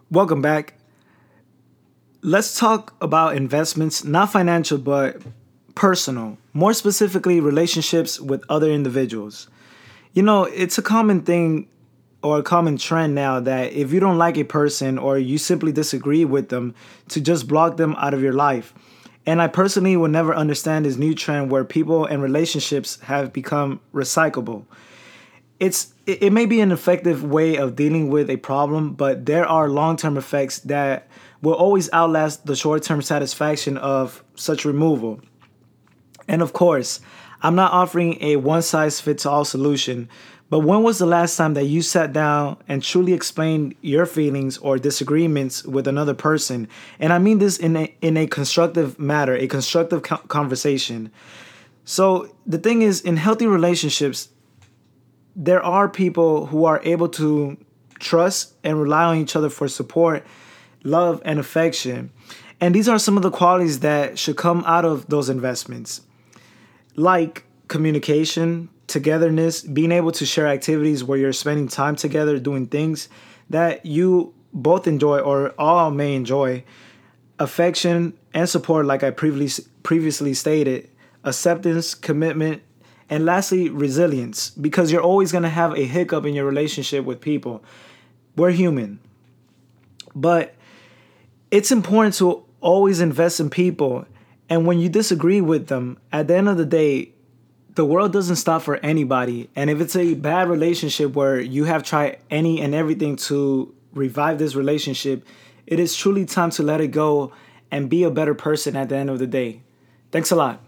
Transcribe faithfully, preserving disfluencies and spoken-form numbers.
Welcome back. Let's talk about investments, not financial, but personal, more specifically, relationships with other individuals. You know, it's a common thing or a common trend now that if you don't like a person or you simply disagree with them, to just block them out of your life. And I personally will never understand this new trend where people and relationships have become recyclable. It's it, it may be an effective way of dealing with a problem, but there are long-term effects that will always outlast the short-term satisfaction of such removal. And of course, I'm not offering a one-size-fits-all solution, but when was the last time that you sat down and truly explained your feelings or disagreements with another person? And I mean this in a in a constructive matter, a constructive co- conversation. So the thing is, in healthy relationships, there are people who are able to trust and rely on each other for support, love, and affection. And these are some of the qualities that should come out of those investments, like communication, togetherness, being able to share activities where you're spending time together doing things that you both enjoy or all may enjoy, affection and support, like I previously previously stated, acceptance, commitment, and lastly, resilience, because you're always going to have a hiccup in your relationship with people. We're human, but it's important to always invest in people. And when you disagree with them, at the end of the day, the world doesn't stop for anybody. And if it's a bad relationship where you have tried any and everything to revive this relationship, it is truly time to let it go and be a better person at the end of the day. Thanks a lot.